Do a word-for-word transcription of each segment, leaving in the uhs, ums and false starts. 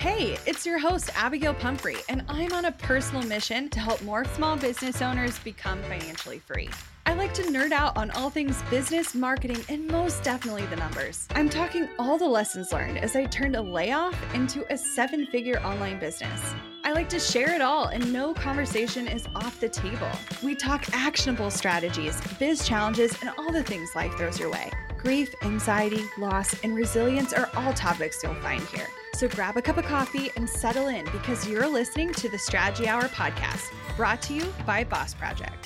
Hey, it's your host, Abigail Pumphrey, and I'm on a personal mission to help more small business owners become financially free. I like to nerd out on all things business, marketing, and most definitely the numbers. I'm talking all the lessons learned as I turned a layoff into a seven-figure online business. I like to share it all, and no conversation is off the table. We talk actionable strategies, biz challenges, and all the things life throws your way. Grief, anxiety, loss, and resilience are all topics you'll find here. So grab a cup of coffee and settle in because you're listening to the Strategy Hour podcast, brought to you by Boss Project.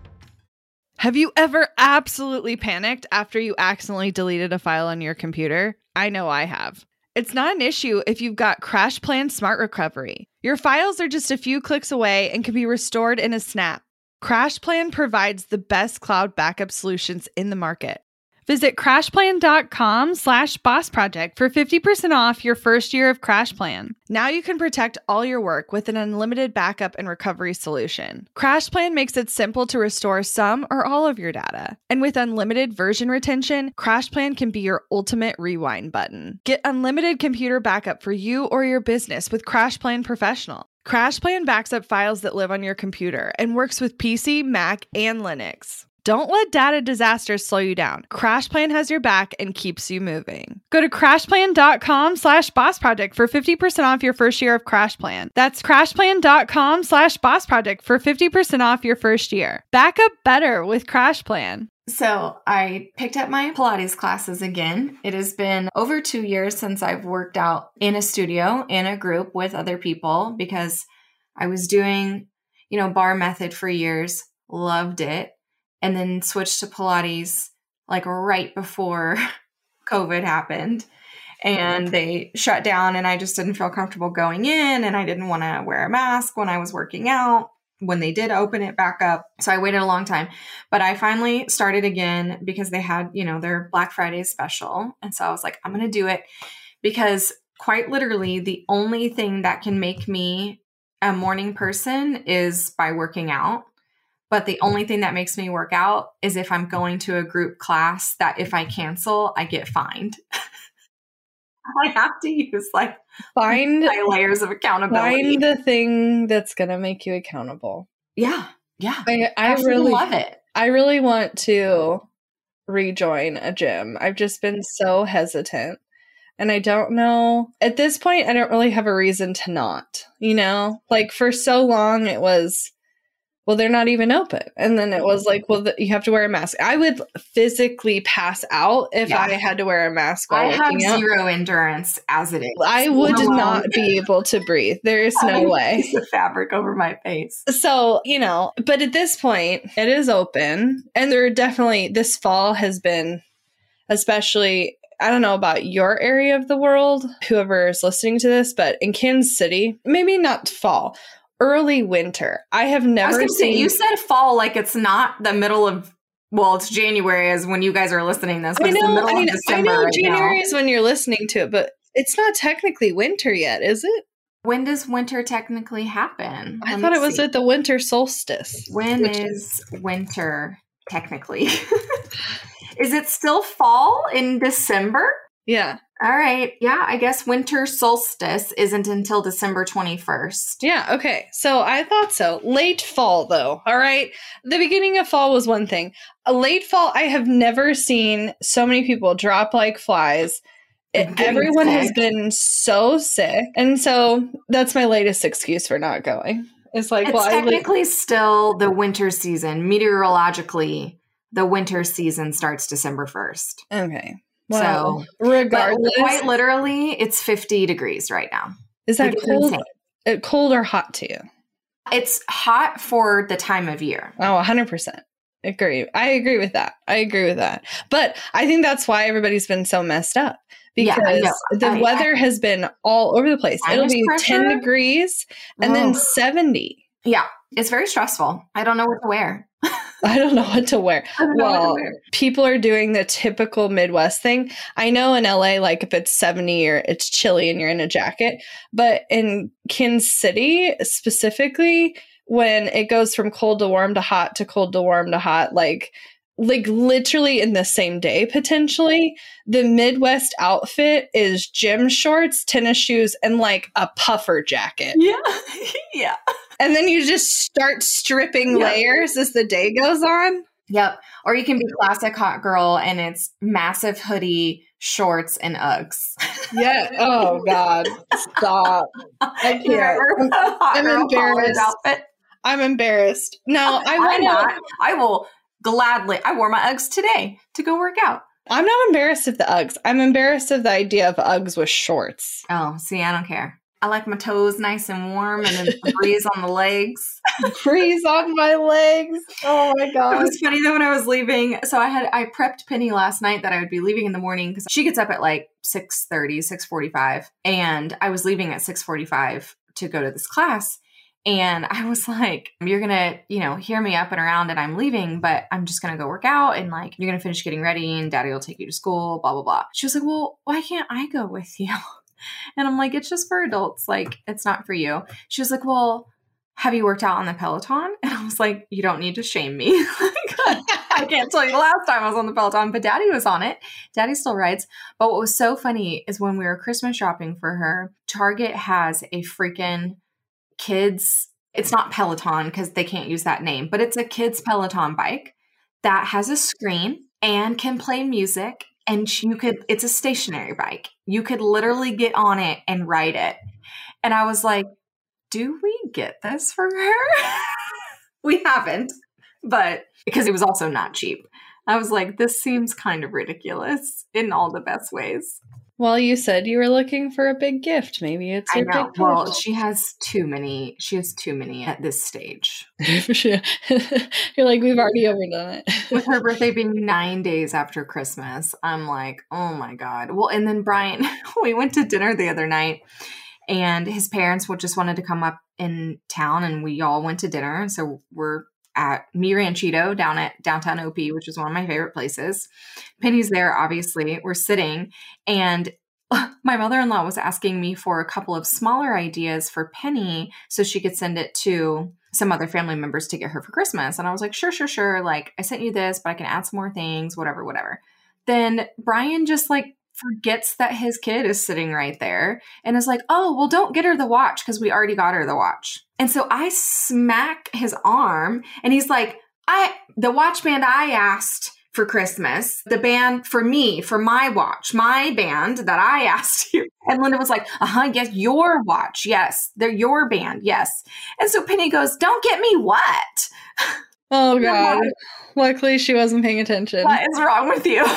Have you ever absolutely panicked after you accidentally deleted a file on your computer? I know I have. It's not an issue if you've got CrashPlan Smart Recovery. Your files are just a few clicks away and can be restored in a snap. CrashPlan provides the best cloud backup solutions in the market. Visit crashplan.com slash boss project for fifty percent off your first year of CrashPlan. Now you can protect all your work with an unlimited backup and recovery solution. CrashPlan makes it simple to restore some or all of your data. And with unlimited version retention, CrashPlan can be your ultimate rewind button. Get unlimited computer backup for you or your business with CrashPlan Professional. CrashPlan backs up files that live on your computer and works with P C, Mac, and Linux. Don't let data disasters slow you down. CrashPlan has your back and keeps you moving. Go to crashplan.com slash boss project for fifty percent off your first year of CrashPlan. That's crashplan.com slash boss project for fifty percent off your first year. Back up better with CrashPlan. So I picked up my Pilates classes again. It has been over two years since I've worked out in a studio, in a group with other people, because I was doing, you know, bar method for years, loved it. And then switched to Pilates like right before COVID happened and they shut down and I just didn't feel comfortable going in and I didn't want to wear a mask when I was working out when they did open it back up. So I waited a long time, but I finally started again because they had, you know, their Black Friday special. And so I was like, I'm going to do it because quite literally the only thing that can make me a morning person is by working out. But the only thing that makes me work out is if I'm going to a group class that if I cancel, I get fined. I have to use like Find layers of accountability. Find the thing that's going to make you accountable. Yeah. Yeah. I, I really love it. I really want to rejoin a gym. I've just been so hesitant. And I don't know. At this point, I don't really have a reason to not, you know, like for so long it was, well, they're not even open. And then it was like, well, the, you have to wear a mask. I would physically pass out if yeah. I had to wear a mask while I have out. zero endurance as it is. I would Alone. not be able to breathe. There is no way. Piece of fabric over my face. So, you know, but at this point, it is open. And there are definitely, this fall has been, especially, I don't know about your area of the world, whoever is listening to this, but in Kansas City, maybe not fall, early winter. I have never I seen. Say, you said fall like it's not the middle of. Well, it's January as when you guys are listening to this. But I know. It's the middle I, mean, of December I know right January now. is when you're listening to it, but it's not technically winter yet, is it? When does winter technically happen? I Let thought me it was see. at the winter solstice. When is winter technically? Is it still fall in December? Yeah. All right. Yeah, I guess winter solstice isn't until December twenty-first. Yeah, okay. So I thought so. Late fall, though, all right? The beginning of fall was one thing. A late fall, I have never seen so many people drop like flies. It, everyone sick. has been so sick. And so that's my latest excuse for not going. It's like, it's well, technically I, still the winter season. Meteorologically, the winter season starts December first. Okay. Well, so regardless, quite literally, it's fifty degrees right now. Is that like, cold? Uh, cold or hot to you? It's hot for the time of year. Oh, one hundred percent. Agree. I agree with that. I agree with that. But I think that's why everybody's been so messed up. Because yeah, the I, weather I, has been all over the place. It'll be pressure. ten degrees and oh. then seventy. Yeah, it's very stressful. I don't know what to wear. I don't know what to wear. Well, to wear. People are doing the typical Midwest thing. I know in L A, like if it's seventy or it's chilly and you're in a jacket, but in Kansas City specifically, when it goes from cold to warm to hot to cold to warm to hot, like like literally in the same day, potentially. The Midwest outfit is gym shorts, tennis shoes, and like a puffer jacket. Yeah. Yeah. And then you just start stripping Yep. layers as the day goes on. Yep. Or you can be classic hot girl and it's massive hoodie, shorts, and Uggs. Yeah. Oh, God. Stop. I You can't. remember I'm, hot I'm girl college embarrassed. outfit? I'm embarrassed. No, I I'm want not. to. I will gladly. I wore my Uggs today to go work out. I'm not embarrassed of the Uggs. I'm embarrassed of the idea of Uggs with shorts. Oh, see, I don't care. I like my toes nice and warm and then a breeze on the legs. Breeze on my legs. Oh my It God. was funny though when I was leaving. So I had I prepped Penny last night that I would be leaving in the morning because she gets up at like six thirty, six forty-five. And I was leaving at six forty-five to go to this class. And I was like, you're going to, you know, hear me up and around and I'm leaving, but I'm just going to go work out and like, you're going to finish getting ready and daddy will take you to school, blah, blah, blah. She was like, well, why can't I go with you? And I'm like, it's just for adults. Like, it's not for you. She was like, well, have you worked out on the Peloton? And I was like, you don't need to shame me. I can't tell you the last time I was on the Peloton, but daddy was on it. Daddy still rides. But what was so funny is when we were Christmas shopping for her, Target has a freaking kids, it's not Peloton because they can't use that name, but it's a kids Peloton bike that has a screen and can play music. And you could, it's a stationary bike. You could literally get on it and ride it. And I was like, do we get this for her? We haven't, but because it was also not cheap. I was like, this seems kind of ridiculous in all the best ways. Well, you said you were looking for a big gift. Maybe it's I your know. big gift. Well, she has too many. She has too many at this stage. You're like, we've already overdone it. With her birthday being nine days after Christmas, I'm like, oh my God. Well, and then Brian, we went to dinner the other night and his parents would just wanted to come up in town and we all went to dinner. And so we're at Mi Ranchito down at downtown O P, which is one of my favorite places. Penny's there, obviously. We're sitting and my mother-in-law was asking me for a couple of smaller ideas for Penny so she could send it to some other family members to get her for Christmas. And I was like, sure, sure, sure. Like, I sent you this, but I can add some more things, whatever, whatever. Then Brian just like forgets that his kid is sitting right there and is like, oh, well, don't get her the watch because we already got her the watch. And so I smack his arm and he's like, I, the watch band I asked for Christmas, the band for me, for my watch, my band that I asked you. And Linda was like, uh-huh, yes, your watch. Yes, they're your band. Yes. And so Penny goes, don't get me what? Oh, God. Luckily, she wasn't paying attention. What is wrong with you?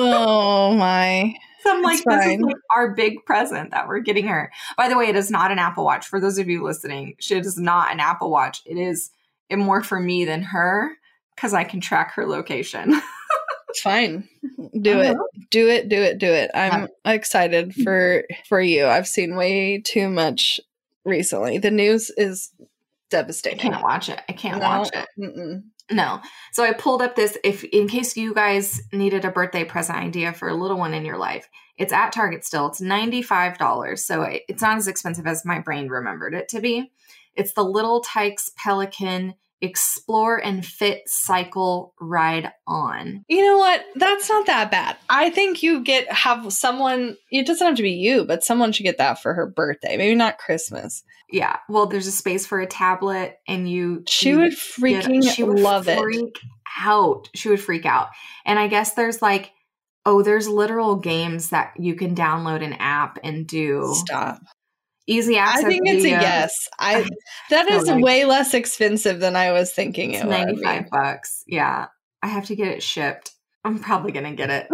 Oh, my. So I'm like, It's this fine. is like our big present that we're getting her. By the way, it is not an Apple Watch. For those of you listening, it is not an Apple Watch. It is more for me than her because I can track her location. It's fine. Do it. Do it. Do it. Do it. I'm excited for for you. I've seen way too much recently. The news is I devastating. can't watch it. I can't No. watch it. Mm-mm. No. So I pulled up this, if in case you guys needed a birthday present idea for a little one in your life. It's at Target still. It's ninety-five dollars. So it, it's not as expensive as my brain remembered it to be. It's the Little Tikes Pelican Explore and Fit Cycle Ride On. You know what? That's not that bad. I think you get have someone. It doesn't have to be you, but someone should get that for her birthday. Maybe not Christmas. Yeah. Well, there's a space for a tablet and you... She you would get- freaking she would love it. freak out. She would freak out. And I guess there's like, oh, there's literal games that you can download an app and do. Stop. Easy access. I think it's a videos. yes. I that is Totally. way less expensive than I was thinking It's it would be. ninety-five bucks. Yeah. I have to get it shipped. I'm probably going to get it.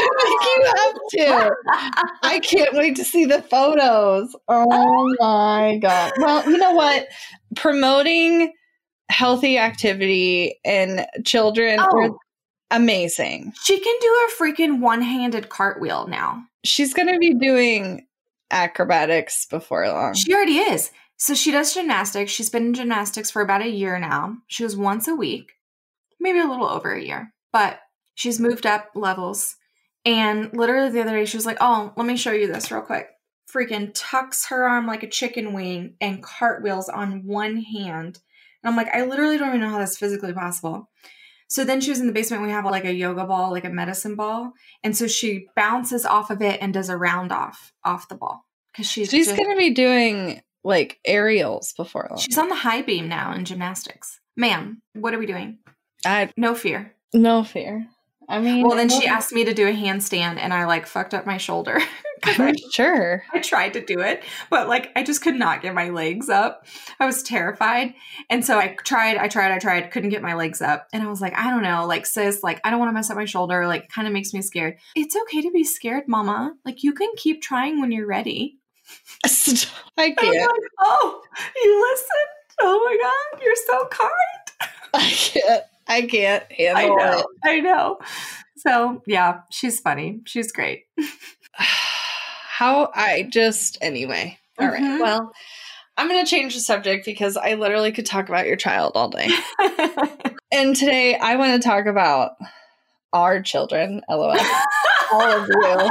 You have to. I can't wait to see the photos. Oh my God. Well, you know what? Promoting healthy activity in children Oh. are amazing. She can do a freaking one-handed cartwheel now. She's going to be doing acrobatics before long. She already is. So she does gymnastics. She's been in gymnastics for about a year now. She was once a week, maybe a little over a year, but she's moved up levels. And literally the other day, she was like, oh, let me show you this real quick. Freaking tucks her arm like a chicken wing and cartwheels on one hand. And I'm like, I literally don't even know how that's physically possible. So then she was in the basement. We have like a yoga ball, like a medicine ball. And so she bounces off of it and does a round off, off the ball. Cause she's She's just, going to be doing like aerials before long. She's on the high beam now in gymnastics. Ma'am, what are we doing? I No fear. No fear. I mean, well, then she asked me to do a handstand and I like fucked up my shoulder. I'm I, sure. I tried to do it, but like I just could not get my legs up. I was terrified. And so I tried, I tried, I tried, couldn't get my legs up. And I was like, I don't know, like sis, like I don't want to mess up my shoulder. Like kind of makes me scared. It's okay to be scared, mama. Like you can keep trying when you're ready. I can't. I'm like, oh, you listened? Oh my God, you're so kind. I can't. I can't handle I know, it. I know. So yeah, she's funny. She's great. How I just anyway. All mm-hmm. right. Well, I'm going to change the subject because I literally could talk about your child all day. And today I want to talk about our children. LOL. All of you.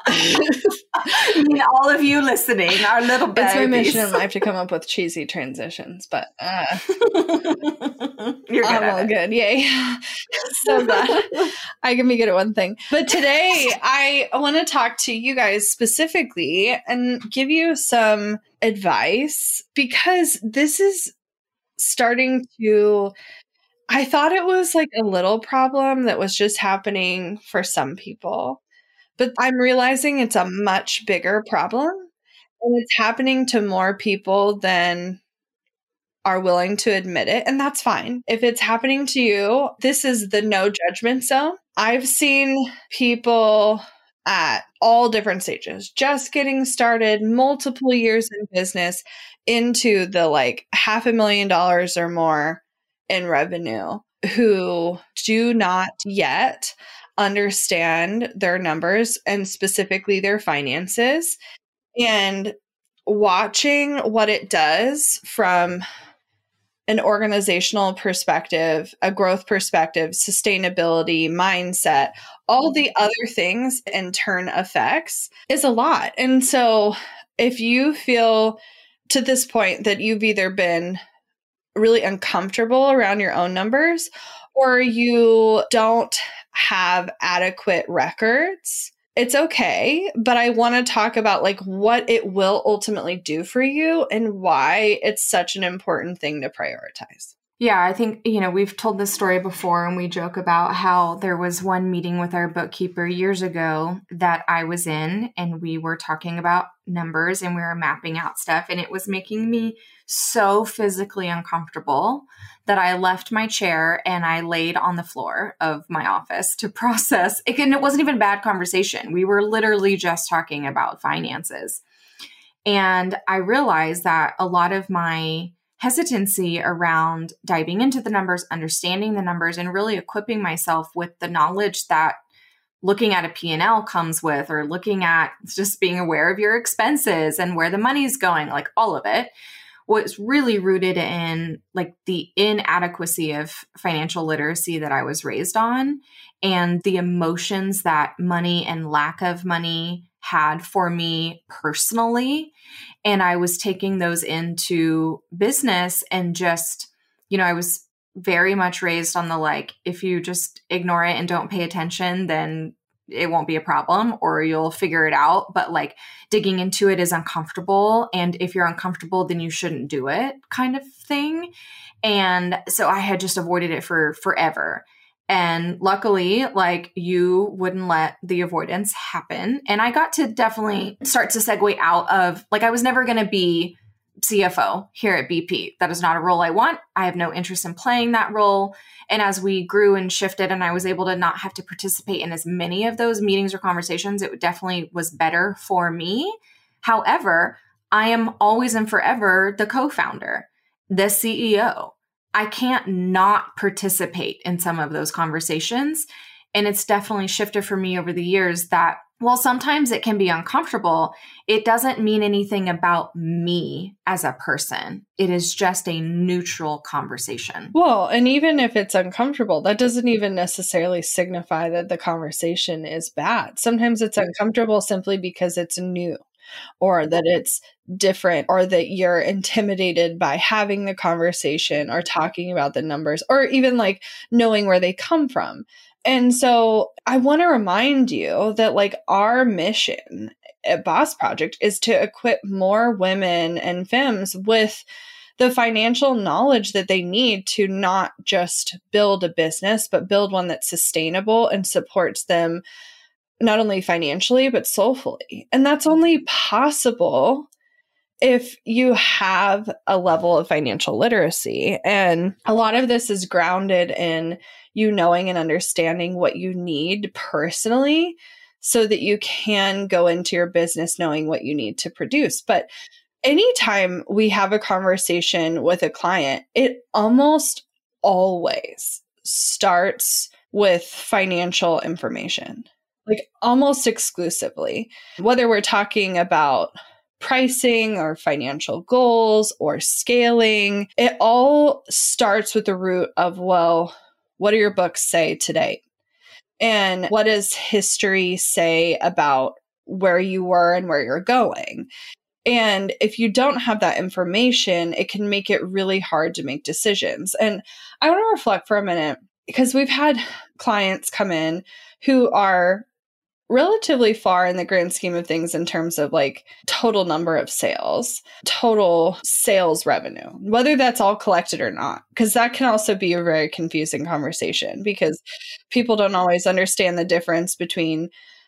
I mean, all of you listening, our little babies. It's my mission in life to come up with cheesy transitions, but uh, you're good. I'm at all it. good. Yay. So glad I can be good at one thing. But today I want to talk to you guys specifically and give you some advice because this is starting to, I thought it was like a little problem that was just happening for some people. But I'm realizing it's a much bigger problem and it's happening to more people than are willing to admit it. And that's fine. If it's happening to you, this is the no judgment zone. I've seen people at all different stages, just getting started, multiple years in business into the like half a million dollars or more in revenue who do not yet understand their numbers and specifically their finances, and watching what it does from an organizational perspective, a growth perspective, sustainability, mindset, all the other things in turn effects is a lot. And so if you feel to this point that you've either been really uncomfortable around your own numbers or you don't have adequate records, it's okay. But I want to talk about like what it will ultimately do for you and why it's such an important thing to prioritize. Yeah, I think, you know, we've told this story before and we joke about how there was one meeting with our bookkeeper years ago that I was in and we were talking about numbers and we were mapping out stuff and it was making me so physically uncomfortable that I left my chair and I laid on the floor of my office to process. And it wasn't even a bad conversation. We were literally just talking about finances. And I realized that a lot of my hesitancy around diving into the numbers, understanding the numbers, and really equipping myself with the knowledge that looking at a P and L comes with, or looking at just being aware of your expenses and where the money's going, like all of it, was really rooted in like the inadequacy of financial literacy that I was raised on and the emotions that money and lack of money had for me personally. And I was taking those into business and just, you know, I was very much raised on the like, if you just ignore it and don't pay attention, then it won't be a problem or you'll figure it out. But like digging into it is uncomfortable. And if you're uncomfortable, then you shouldn't do it kind of thing. And so I had just avoided it for forever. And luckily, like you wouldn't let the avoidance happen. And I got to definitely start to segue out of, like, I was never going to be C F O here at B P. That is not a role I want. I have no interest in playing that role. And as we grew and shifted and I was able to not have to participate in as many of those meetings or conversations, it definitely was better for me. However, I am always and forever the co-founder, the C E O. I can't not participate in some of those conversations. And it's definitely shifted for me over the years that while sometimes it can be uncomfortable, it doesn't mean anything about me as a person. It is just a neutral conversation. Well, and even if it's uncomfortable, that doesn't even necessarily signify that the conversation is bad. Sometimes it's uncomfortable simply because it's new. or that it's different, or that you're intimidated by having the conversation or talking about the numbers, or even like knowing where they come from. And so I want to remind you that like our mission at Boss Project is to equip more women and femmes with the financial knowledge that they need to not just build a business, but build one that's sustainable and supports them not only financially, but soulfully. And that's only possible if you have a level of financial literacy. And a lot of this is grounded in you knowing and understanding what you need personally so that you can go into your business knowing what you need to produce. But anytime we have a conversation with a client, it almost always starts with financial information, like almost exclusively, whether we're talking about pricing or financial goals or scaling. It all starts with the root of, well, what do your books say today? And what does history say about where you were and where you're going? And if you don't have that information, it can make it really hard to make decisions. And I want to reflect for a minute, because we've had clients come in who are relatively far in the grand scheme of things in terms of like total number of sales, total sales revenue, whether that's all collected or not, because that can also be a very confusing conversation because people don't always understand the difference between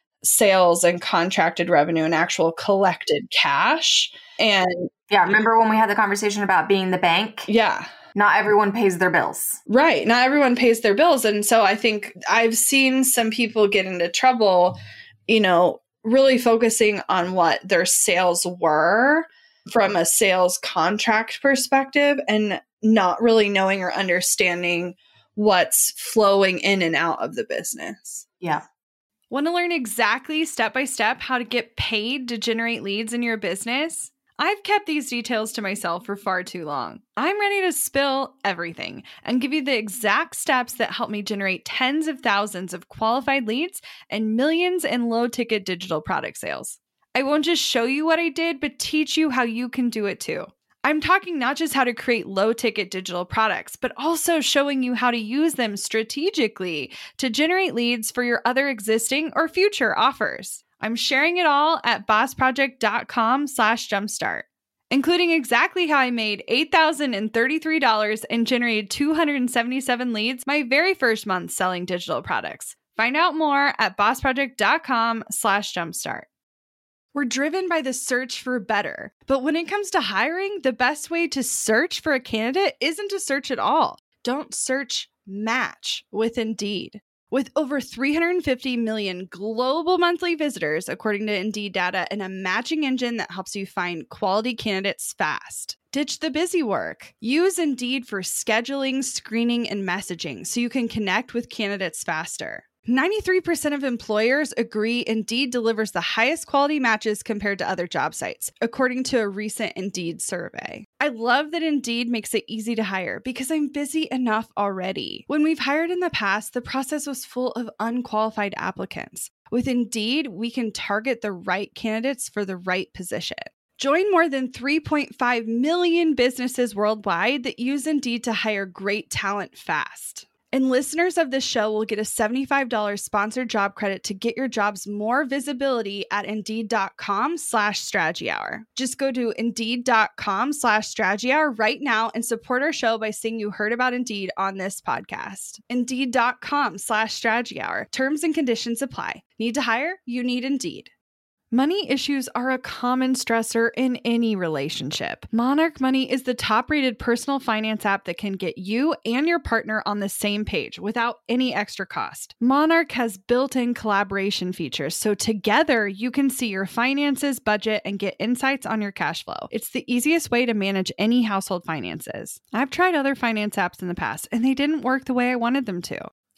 sales and contracted revenue and actual collected cash. And yeah, remember when we had the conversation about being the bank? Yeah. Not everyone pays their bills. Right. Not everyone pays their bills. And so I think I've seen some people get into trouble, you know, really focusing on what their sales were from a sales contract perspective and not really knowing or understanding what's flowing in and out of the business. Yeah. Want to learn exactly step by step how to get paid to generate leads in your business? I've kept these details to myself for far too long. I'm ready to spill everything and give you the exact steps that help me generate tens of thousands of qualified leads and millions in low-ticket digital product sales. I won't just show you what I did, but teach you how you can do it too. I'm talking not just how to create low-ticket digital products, but also showing you how to use them strategically to generate leads for your other existing or future offers. I'm sharing it all at bossproject.com slash jumpstart, including exactly how I made eight thousand thirty-three dollars and generated two hundred seventy-seven leads my very first month selling digital products. Find out more at bossproject.com slash jumpstart. We're driven by the search for better, but when it comes to hiring, the best way to search for a candidate isn't to search at all. Don't search, match with Indeed. With over three hundred fifty million global monthly visitors, according to Indeed data, and a matching engine that helps you find quality candidates fast. Ditch the busy work. Use Indeed for scheduling, screening, and messaging so you can connect with candidates faster. ninety-three percent of employers agree Indeed delivers the highest quality matches compared to other job sites, according to a recent Indeed survey. I love that Indeed makes it easy to hire because I'm busy enough already. When we've hired in the past, the process was full of unqualified applicants. With Indeed, we can target the right candidates for the right position. Join more than three point five million businesses worldwide that use Indeed to hire great talent fast. And listeners of this show will get a seventy-five dollars sponsored job credit to get your jobs more visibility at Indeed.com slash strategy hour. Just go to Indeed.com slash strategy hour right now and support our show by saying you heard about Indeed on this podcast. Indeed.com slash strategy hour. Terms and conditions apply. Need to hire? You need Indeed. Money issues are a common stressor in any relationship. Monarch Money is the top-rated personal finance app that can get you and your partner on the same page without any extra cost. Monarch has built-in collaboration features, so together you can see your finances, budget, and get insights on your cash flow. It's the easiest way to manage any household finances. I've tried other finance apps in the past, and they didn't work the way I wanted them to.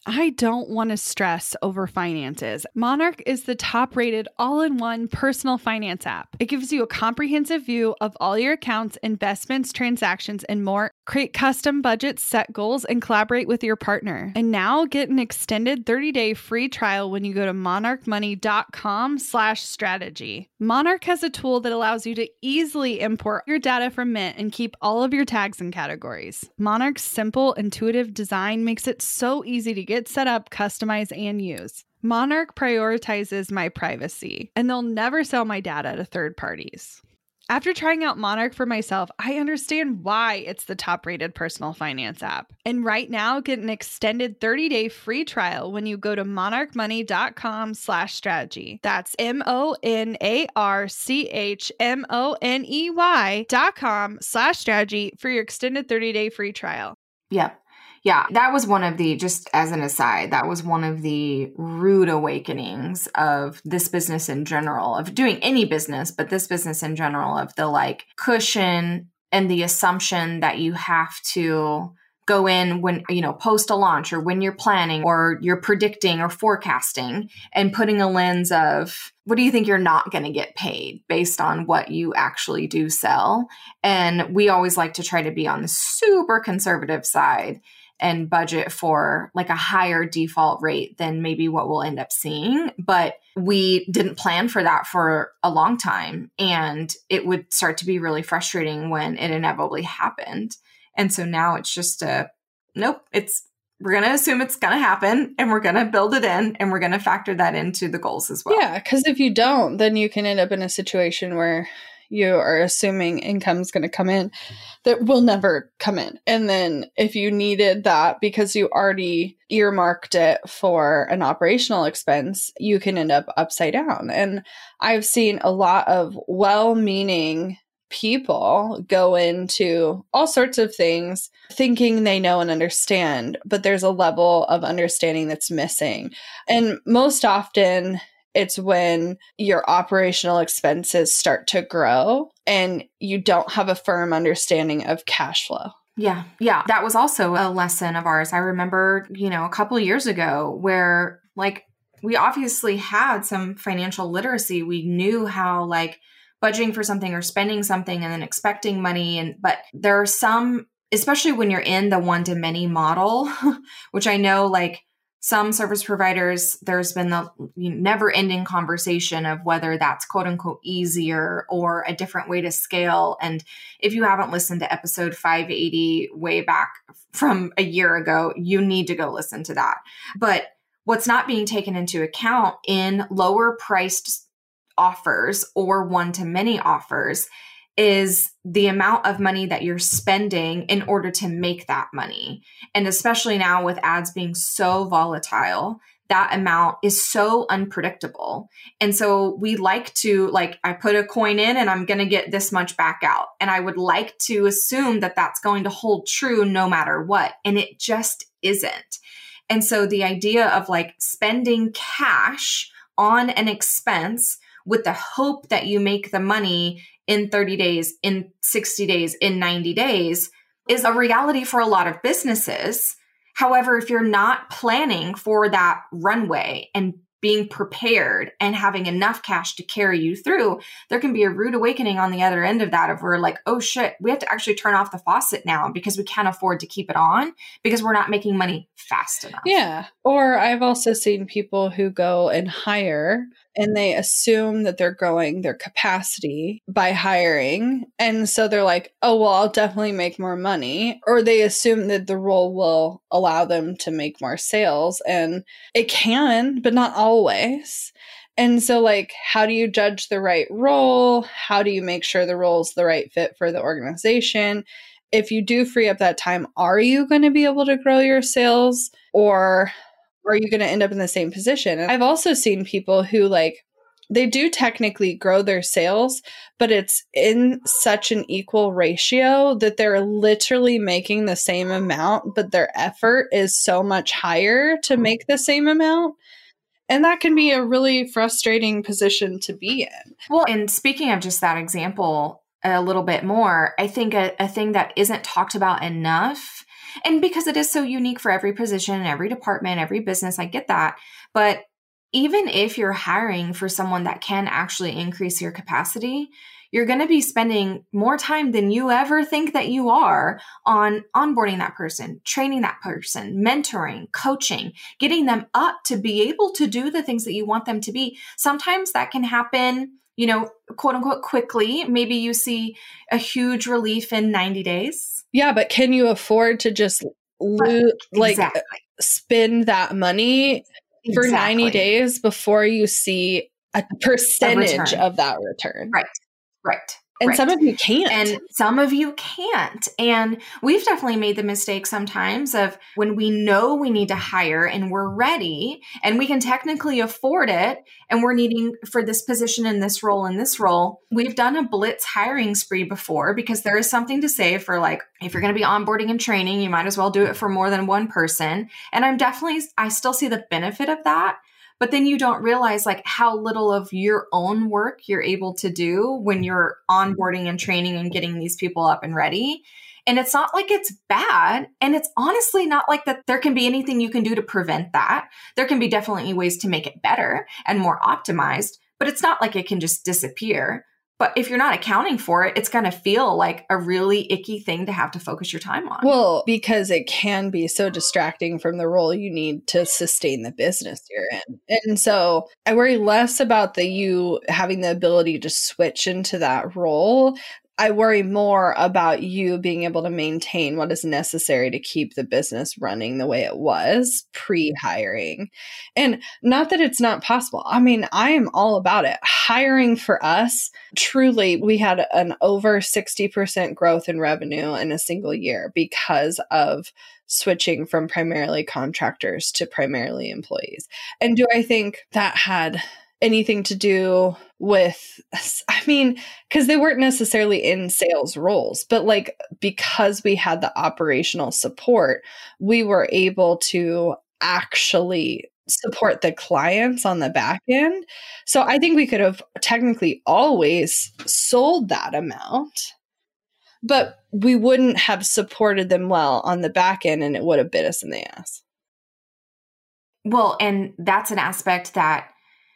I don't want to stress over finances. Monarch is the top rated all-in-one personal finance app. It gives you a comprehensive view of all your accounts, investments, transactions, and more. Create custom budgets, set goals, and collaborate with your partner. And now get an extended thirty-day free trial when you go to monarchmoney.com slash strategy. Monarch has a tool that allows you to easily import your data from Mint and keep all of your tags and categories. Monarch's simple, intuitive design makes it so easy to get Get set up, customize, and use. Monarch prioritizes my privacy, and they'll never sell my data to third parties. After trying out Monarch for myself, I understand why it's the top-rated personal finance app. And right now, get an extended thirty-day free trial when you go to monarchmoney.com slash strategy. That's M-O-N-A-R-C-H-M-O-N-E-Y dot com slash strategy for your extended thirty-day free trial. Yep. Yeah, that was one of the, just as an aside, that was one of the rude awakenings of this business in general, of doing any business, but this business in general, of the like cushion and the assumption that you have to go in when, you know, post a launch or when you're planning or you're predicting or forecasting and putting a lens of, what do you think you're not going to get paid based on what you actually do sell? And we always like to try to be on the super conservative side and budget for like a higher default rate than maybe what we'll end up seeing. But we didn't plan for that for a long time. And it would start to be really frustrating when it inevitably happened. And so now it's just a, nope, it's, we're going to assume it's going to happen and we're going to build it in and we're going to factor that into the goals as well. Yeah. Cause if you don't, then you can end up in a situation where you are assuming income is going to come in that will never come in. And then if you needed that because you already earmarked it for an operational expense, you can end up upside down. And I've seen a lot of well-meaning people go into all sorts of things thinking they know and understand, but there's a level of understanding that's missing. And most often, it's when your operational expenses start to grow and you don't have a firm understanding of cash flow. Yeah. Yeah. That was also a lesson of ours. I remember, you know, a couple of years ago where like we obviously had some financial literacy. We knew how like budgeting for something or spending something and then expecting money. And, but there are some, especially when you're in the one to many model, which I know like some service providers, there's been the never ending conversation of whether that's quote unquote easier or a different way to scale. And if you haven't listened to episode five eighty way back from a year ago, you need to go listen to that. But what's not being taken into account in lower priced offers or one to many offers is the amount of money that you're spending in order to make that money. And especially now with ads being so volatile, that amount is so unpredictable. And so we like to, like, I put a coin in and I'm going to get this much back out. And I would like to assume that that's going to hold true no matter what. And it just isn't. And so the idea of like spending cash on an expense with the hope that you make the money in thirty days, in sixty days, in ninety days is a reality for a lot of businesses. However, if you're not planning for that runway and being prepared and having enough cash to carry you through, there can be a rude awakening on the other end of that of we're like, oh shit, we have to actually turn off the faucet now because we can't afford to keep it on because we're not making money fast enough. Yeah. Or I've also seen people who go and hire and they assume that they're growing their capacity by hiring. And so they're like, oh, well, I'll definitely make more money. Or they assume that the role will allow them to make more sales. And it can, but not always. And so like, how do you judge the right role? How do you make sure the role is the right fit for the organization? If you do free up that time, are you going to be able to grow your sales? Or are you going to end up in the same position? And I've also seen people who like, they do technically grow their sales, but it's in such an equal ratio that they're literally making the same amount, but their effort is so much higher to make the same amount. And that can be a really frustrating position to be in. Well, and speaking of just that example a little bit more, I think a, a thing that isn't talked about enough And because it is so unique for every position, every department, every business, I get that. But even if you're hiring for someone that can actually increase your capacity, you're going to be spending more time than you ever think that you are on onboarding that person, training that person, mentoring, coaching, getting them up to be able to do the things that you want them to be. Sometimes that can happen, you know, quote unquote, quickly. Maybe you see a huge relief in ninety days. Yeah, but can you afford to just lo- like Exactly. spend that money for Exactly. ninety days before you see a percentage return. of that return? Right. Right. And right. some of you can't. And some of you can't. And we've definitely made the mistake sometimes of when we know we need to hire and we're ready and we can technically afford it and we're needing for this position in this role in this role. We've done a blitz hiring spree before because there is something to say for like, if you're going to be onboarding and training, you might as well do it for more than one person. And I'm definitely, I still see the benefit of that. But then you don't realize like how little of your own work you're able to do when you're onboarding and training and getting these people up and ready. And it's not like it's bad. And it's honestly not like that there can be anything you can do to prevent that. There can be definitely ways to make it better and more optimized, but it's not like it can just disappear. But if you're not accounting for it, it's going to feel like a really icky thing to have to focus your time on. Well, because it can be so distracting from the role you need to sustain the business you're in. And so I worry less about the you having the ability to switch into that role. I worry more about you being able to maintain what is necessary to keep the business running the way it was pre-hiring. And not that it's not possible. I mean, I am all about it. Hiring for us, truly, we had an over sixty percent growth in revenue in a single year because of switching from primarily contractors to primarily employees. And do I think that had anything to do with, I mean, because they weren't necessarily in sales roles, but like because we had the operational support, we were able to actually support the clients on the back end. So I think we could have technically always sold that amount, but we wouldn't have supported them well on the back end and it would have bit us in the ass. Well, and that's an aspect that,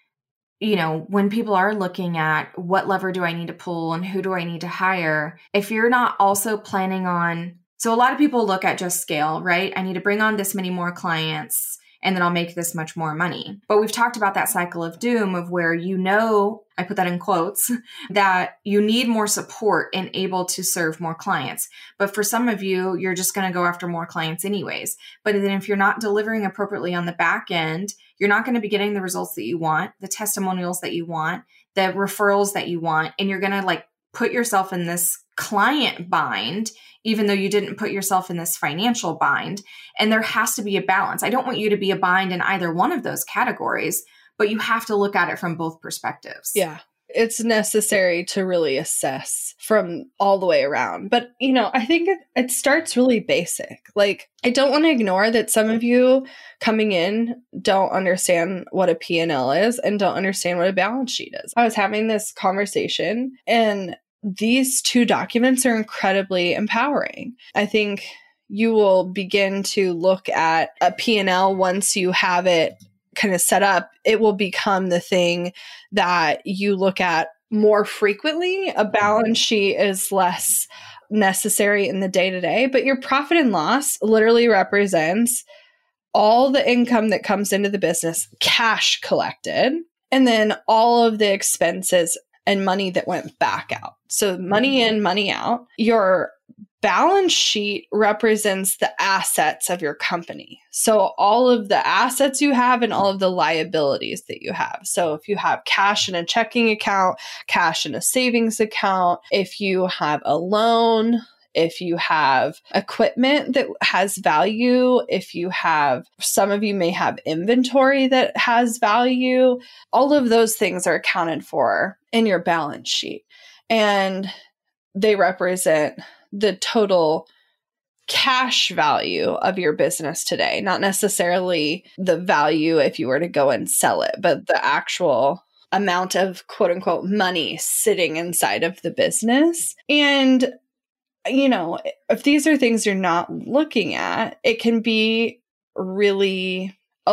you know, when people are looking at what lever do I need to pull and who do I need to hire, if you're not also planning on, so a lot of people look at just scale, right? I need to bring on this many more clients and then I'll make this much more money. But we've talked about that cycle of doom of where, you know, I put that in quotes, that you need more support and able to serve more clients. But for some of you, you're just going to go after more clients anyways. But then if you're not delivering appropriately on the back end, you're not going to be getting the results that you want, the testimonials that you want, the referrals that you want, and you're going to like put yourself in this client bind, even though you didn't put yourself in this financial bind. And there has to be a balance. I don't want you to be a bind in either one of those categories, but you have to look at it from both perspectives. Yeah. It's necessary to really assess from all the way around. But, you know, I think it, it starts really basic. Like, I don't want to ignore that some of you coming in don't understand what a P and L is and don't understand what a balance sheet is. I was having this conversation and these two documents are incredibly empowering. I think you will begin to look at a P and L once you have it kind of set up. It will become the thing that you look at more frequently. A balance sheet is less necessary in the day-to-day, but your profit and loss literally represents all the income that comes into the business, cash collected, and then all of the expenses and money that went back out. So money in, money out. Your balance sheet represents the assets of your company. So all of the assets you have and all of the liabilities that you have. So if you have cash in a checking account, cash in a savings account, if you have a loan, if you have equipment that has value, if you have, some of you may have inventory that has value, all of those things are accounted for in your balance sheet. And they represent the total cash value of your business today, not necessarily the value if you were to go and sell it, but the actual amount of quote unquote money sitting inside of the business. And you know, if these are things you're not looking at, it can be really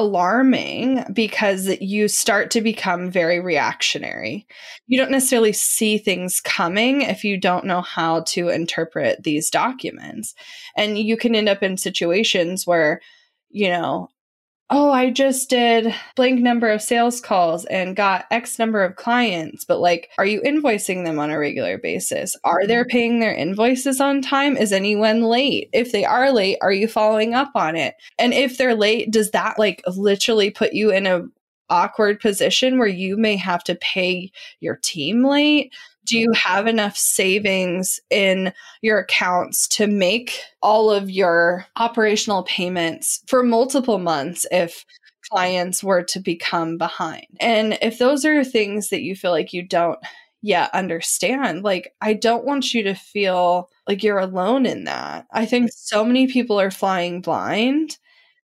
alarming because you start to become very reactionary. You don't necessarily see things coming if you don't know how to interpret these documents. And you can end up in situations where, you know, oh, I just did blank number of sales calls and got X number of clients, but like, are you invoicing them on a regular basis? Are they paying their invoices on time? Is anyone late? If they are late, are you following up on it? And if they're late, does that like literally put you in a awkward position where you may have to pay your team late? Do you have enough savings in your accounts to make all of your operational payments for multiple months if clients were to become behind? And if those are things that you feel like you don't yet understand, like, I don't want you to feel like you're alone in that. I think so many people are flying blind,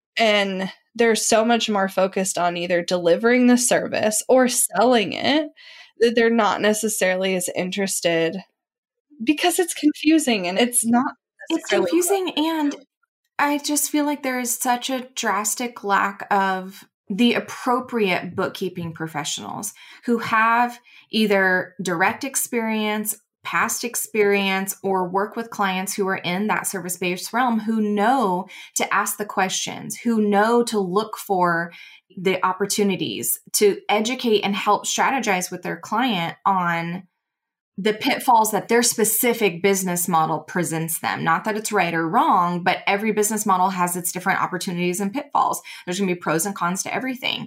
and they're so much more focused on either delivering the service or selling it, that they're not necessarily as interested because it's confusing and it's not. It's confusing. And I just feel like there is such a drastic lack of the appropriate bookkeeping professionals who have either direct experience, past experience, or work with clients who are in that service-based realm, who know to ask the questions, who know to look for the opportunities, to educate and help strategize with their client on the pitfalls that their specific business model presents them. Not that it's right or wrong, but every business model has its different opportunities and pitfalls. There's going to be pros and cons to everything.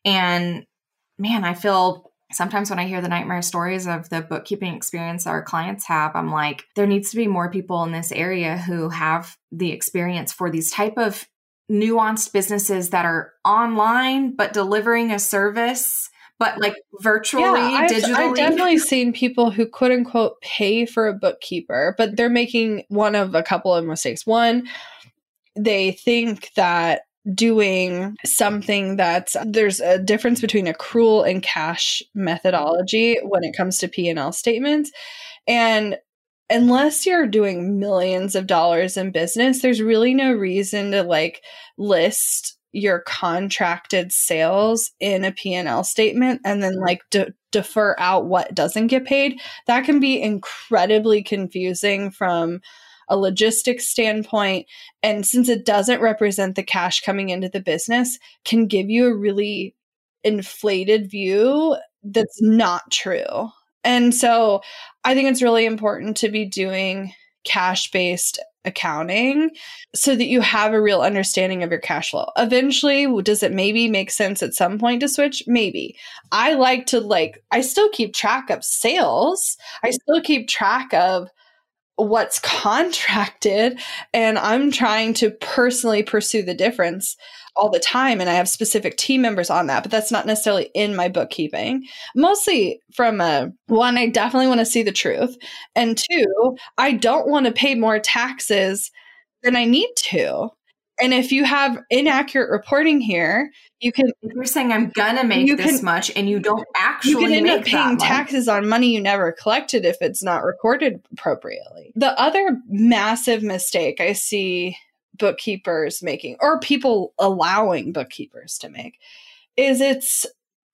And man, I feel sometimes when I hear the nightmare stories of the bookkeeping experience our clients have, I'm like, there needs to be more people in this area who have the experience for these type of nuanced businesses that are online, but delivering a service, but like virtually, yeah, I've, digitally. I've definitely seen people who quote unquote pay for a bookkeeper, but they're making one of a couple of mistakes. One, they think that doing something that's, there's a difference between accrual and cash methodology when it comes to P and L statements. And unless you're doing millions of dollars in business, there's really no reason to like list your contracted sales in a P and L statement and then like de- defer out what doesn't get paid. That can be incredibly confusing from a logistics standpoint. And since it doesn't represent the cash coming into the business, can give you a really inflated view that's not true. And so I think it's really important to be doing cash-based accounting so that you have a real understanding of your cash flow. Eventually, does it maybe make sense at some point to switch? Maybe. I like to like, I still keep track of sales. I still keep track of what's contracted, and I'm trying to personally pursue the difference all the time. And I have specific team members on that, but that's not necessarily in my bookkeeping. Mostly from a, one, I definitely want to see the truth. And two, I don't want to pay more taxes than I need to. And if you have inaccurate reporting here, you can. If you're saying I'm gonna make you this can, much, and you don't actually, you can end make up paying that taxes on money you never collected if it's not recorded appropriately. The other massive mistake I see bookkeepers making, or people allowing bookkeepers to make, is it's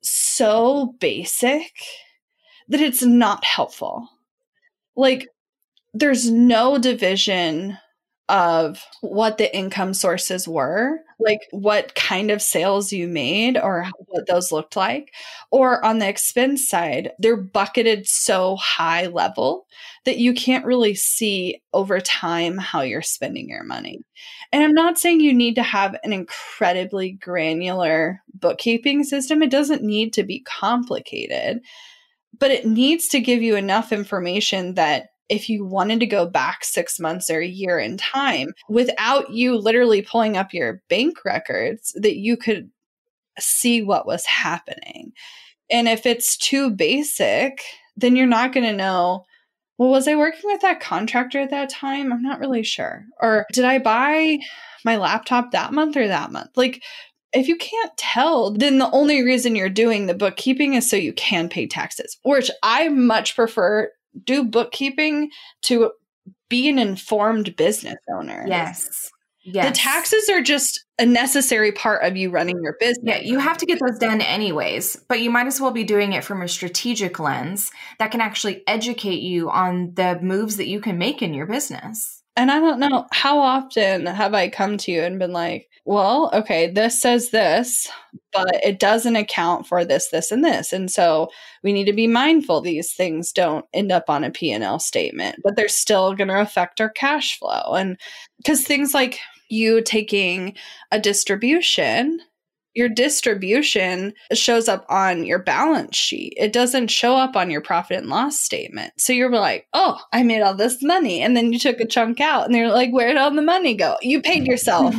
so basic that it's not helpful. Like, there's no division of what the income sources were, like what kind of sales you made or what those looked like. Or on the expense side, they're bucketed so high level that you can't really see over time how you're spending your money. And I'm not saying you need to have an incredibly granular bookkeeping system. It doesn't need to be complicated, but it needs to give you enough information that if you wanted to go back six months or a year in time without you literally pulling up your bank records, that you could see what was happening. And if it's too basic, then you're not going to know, well, was I working with that contractor at that time? I'm not really sure. Or did I buy my laptop that month or that month? Like, if you can't tell, then the only reason you're doing the bookkeeping is so you can pay taxes, which I much prefer do bookkeeping to be an informed business owner. Yes. Yes. The taxes are just a necessary part of you running your business. Yeah, you have to get those done anyways, but you might as well be doing it from a strategic lens that can actually educate you on the moves that you can make in your business. And I don't know, how often have I come to you and been like, well, okay, this says this, but it doesn't account for this, this, and this. And so we need to be mindful these things don't end up on a P and L statement, but they're still going to affect our cash flow. And because things like you taking a distribution, your distribution shows up on your balance sheet. It doesn't show up on your profit and loss statement. So you're like, oh, I made all this money. And then you took a chunk out and they're like, where'd all the money go? You paid yourself.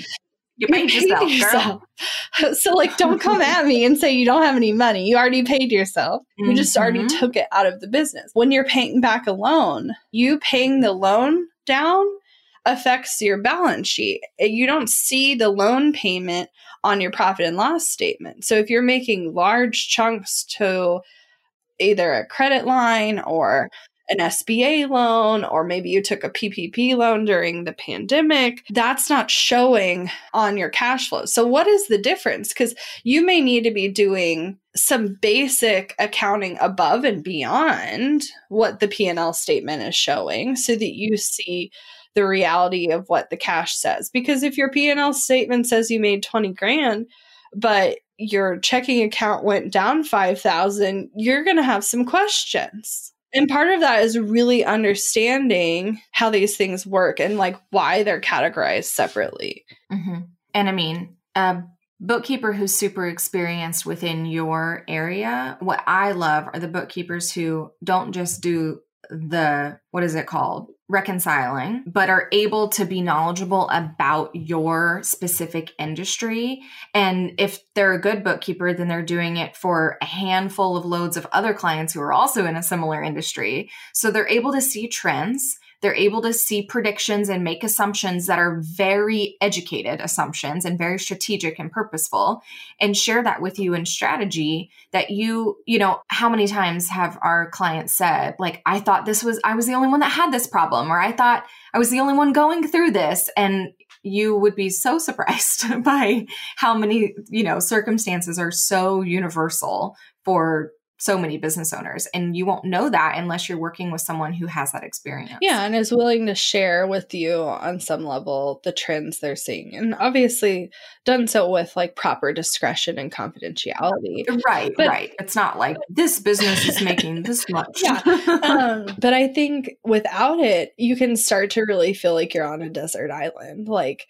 You paid, you paid yourself, yourself. Girl. So like, don't come at me and say you don't have any money. You already paid yourself. You mm-hmm. just already took it out of the business. When you're paying back a loan, you paying the loan down affects your balance sheet. You don't see the loan payment on your profit and loss statement. So if you're making large chunks to either a credit line or an S B A loan, or maybe you took a P P P loan during the pandemic, that's not showing on your cash flow. So what is the difference? Because you may need to be doing some basic accounting above and beyond what the P and L statement is showing so that you see the reality of what the cash says. Because if your P and L statement says you made twenty grand, but your checking account went down five thousand, you're going to have some questions. And part of that is really understanding how these things work and like why they're categorized separately. Mm-hmm. And I mean, a bookkeeper who's super experienced within your area, what I love are the bookkeepers who don't just do the, what is it called? reconciling, but are able to be knowledgeable about your specific industry. And if they're a good bookkeeper, then they're doing it for a handful of loads of other clients who are also in a similar industry. So they're able to see trends. They're able to see predictions and make assumptions that are very educated assumptions and very strategic and purposeful, and share that with you in strategy that you, you know, how many times have our clients said, like, I thought this was, I was the only one that had this problem, or I thought I was the only one going through this. And you would be so surprised by how many, you know, circumstances are so universal for so many business owners. And you won't know that unless you're working with someone who has that experience. Yeah. And is willing to share with you on some level the trends they're seeing. And obviously done so with like proper discretion and confidentiality. Right. But, right. It's not like this business is making this much. Yeah. Um, but I think without it, you can start to really feel like you're on a desert island. Like,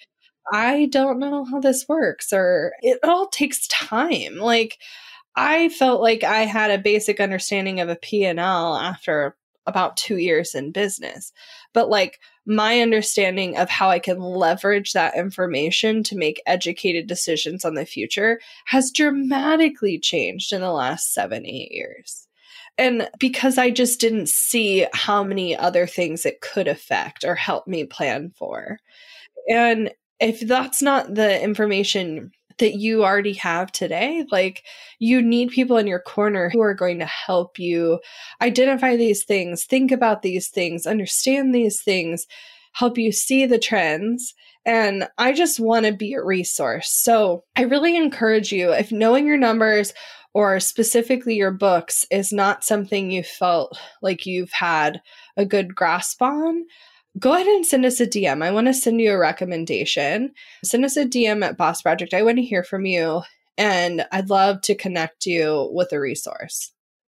I don't know how this works, or it all takes time. Like, I felt like I had a basic understanding of a P and L after about two years in business. But like my understanding of how I can leverage that information to make educated decisions on the future has dramatically changed in the last seven, eight years. And because I just didn't see how many other things it could affect or help me plan for. And if that's not the information that you already have today, like you need people in your corner who are going to help you identify these things, think about these things, understand these things, help you see the trends. And I just want to be a resource. So I really encourage you, if knowing your numbers or specifically your books is not something you felt like you've had a good grasp on, go ahead and send us a D M. I want to send you a recommendation. Send us a D M at Boss Project. I want to hear from you, and I'd love to connect you with a resource.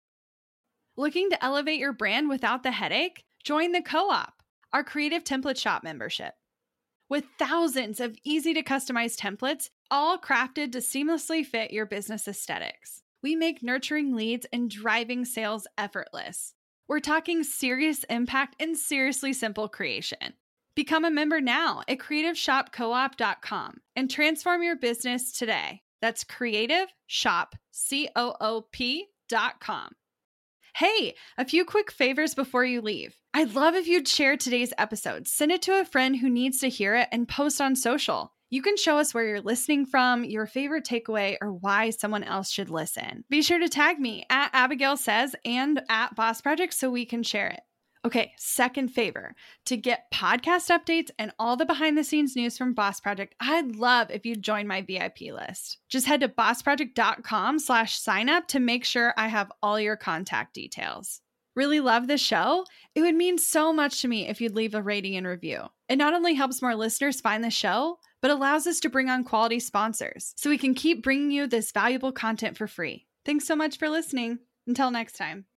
Looking to elevate your brand without the headache? Join the Co-op, our creative template shop membership. With thousands of easy to customize templates, all crafted to seamlessly fit your business aesthetics, we make nurturing leads and driving sales effortless. We're talking serious impact and seriously simple creation. Become a member now at creative shop co op dot com and transform your business today. That's creative shop co op dot com. Hey, a few quick favors before you leave. I'd love if you'd share today's episode, send it to a friend who needs to hear it, and post on social. You can show us where you're listening from, your favorite takeaway, or why someone else should listen. Be sure to tag me at Abigail Says and at Boss Project so we can share it. Okay, second favor, to get podcast updates and all the behind the scenes news from Boss Project, I'd love if you join my V I P list. Just head to bossproject.com slash sign up to make sure I have all your contact details. Really love the show? It would mean so much to me if you'd leave a rating and review. It not only helps more listeners find the show, but allows us to bring on quality sponsors so we can keep bringing you this valuable content for free. Thanks so much for listening. Until next time.